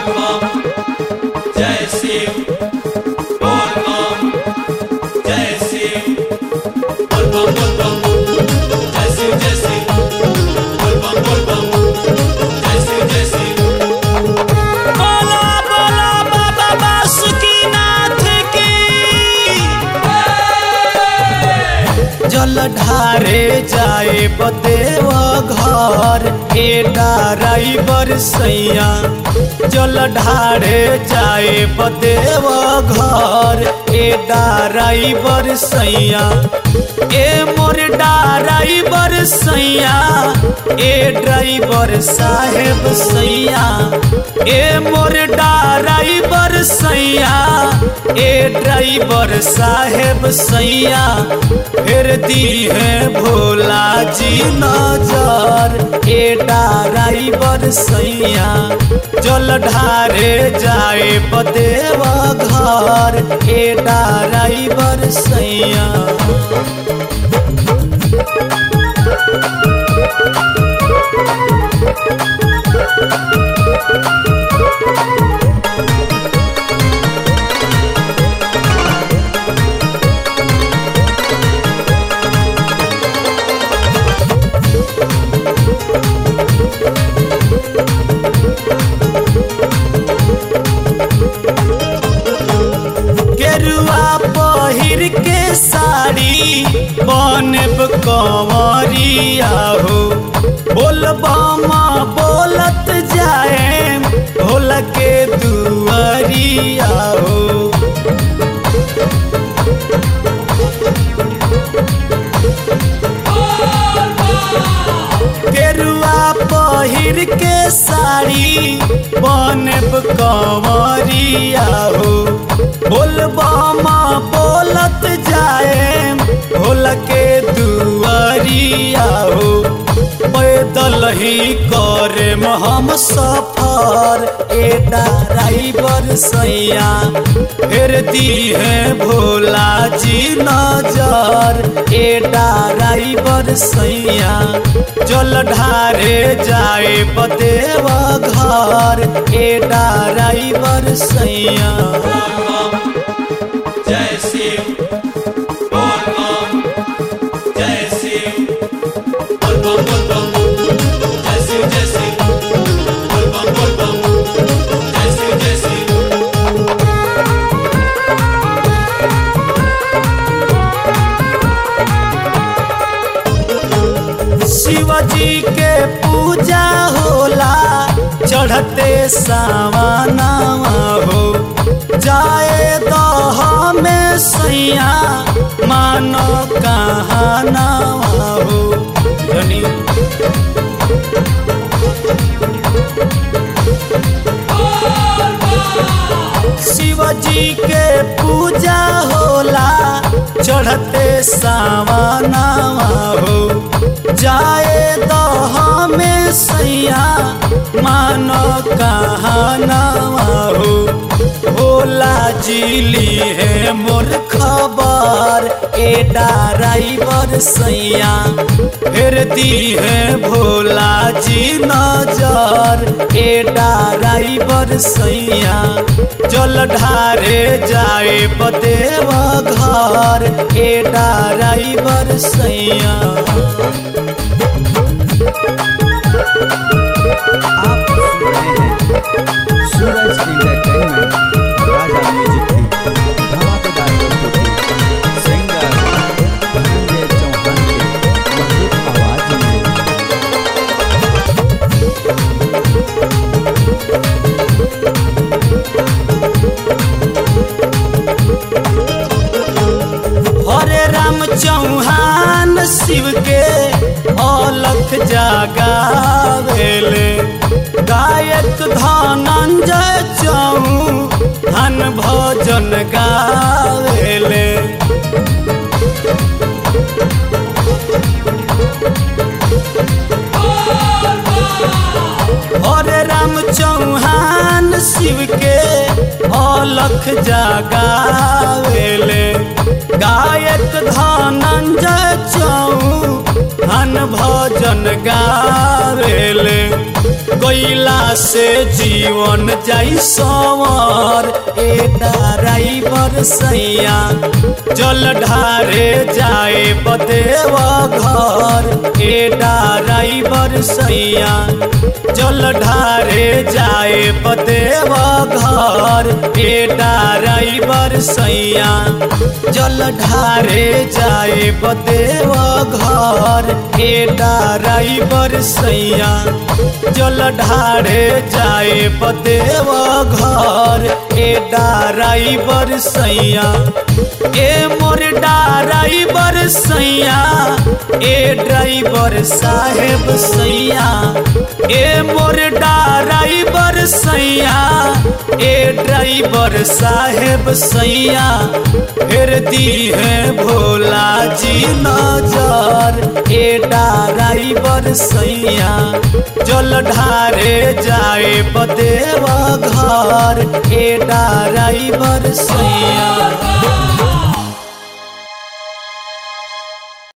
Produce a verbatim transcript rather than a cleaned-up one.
जल ढारे जाए बदेव घर ए ड्राइवर सैया। जल ढारे जाए बदेव घर ए ड्राइवर सैया। ए मोर ड्राइवर सैया ए ड्राइवर साहेब सैया। ए मोर ड्राइवर सैया ए ड्राइवर साहेब सैया। फिर दी है भोला जी नजर ए ड्राइवर सैया। जल ढारे जाए बदेव घर ए ड्राइवर सैया। पहिर के साड़ी बनब कंवरिया हो। बोलबमा बोलत जाए भोला के दुआरिया हो। गेरुआ पहिर के साड़ी बनब कंवरिया हो। बोलबमा बोलत जाए भोला के दुआरिया हो। पैदल ही करे हम सफर ए ड्राइवर सैया। फिर दी है भोला जी नजर ए ड्राइवर सैया। जल ढारे जाए बदेव घर ए ड्राइवर सैया। जय शिव बोल बम जय शिव बोल बम बोल बम जय शिव जय शिव बोल बम बोल बम जय शिव जय शिव। शिवजी के पूजा होला चढ़ते सावनवा हो। जाए तो हमें सैया मानो कहानवा हो। शिवजी के पूजा होला चढ़ते सावनवा हो। जाए तो हमें सैया मानो कहानवा हो। भोला जिली है मोर खबर ए ड्राइवर सैया। फिर दी है भोला जी नजर ए ड्राइवर सैया। जल ढारे जाए बदेव घर ए ड्राइवर सैया। आप सुन रहे हैं सूरज एंटरटेनमेंट राजा म्यूजिक की धमाकेदार प्रस्तुति सिंगर धनंजय चौहान की मधुर आवाज में। हरे राम चौहान शिव के अलख जगावेले। गायक धनंजय चौहान भजन गावेले। हरे राम चौहान शिव के अलख जगावेले गायक धनंजय चौहान भजन गावेले कोयला से जीवन जाई सवर ए ड्राइवर सैया जल ढारे जाए बदेव घर ए ड्राइवर सैया जल ढारे जाए बदेव घर ए ड्राइवर सैया जल ढारे जाए बदेव घर ए ड्राइवर सैया जल ढारे जाए बदेव घर ए ड्राइवर सैया ए मोर ड्राइवर सैया ए ड्राइवर साहेब सैया ए मोर ड्राइवर सैया ए ड्राइवर साहेब सैया फिर दी है भोला जी नजर ए ड्राइवर सैया जल ढारे जाए बदेव घर ए ड्राइवर सैया।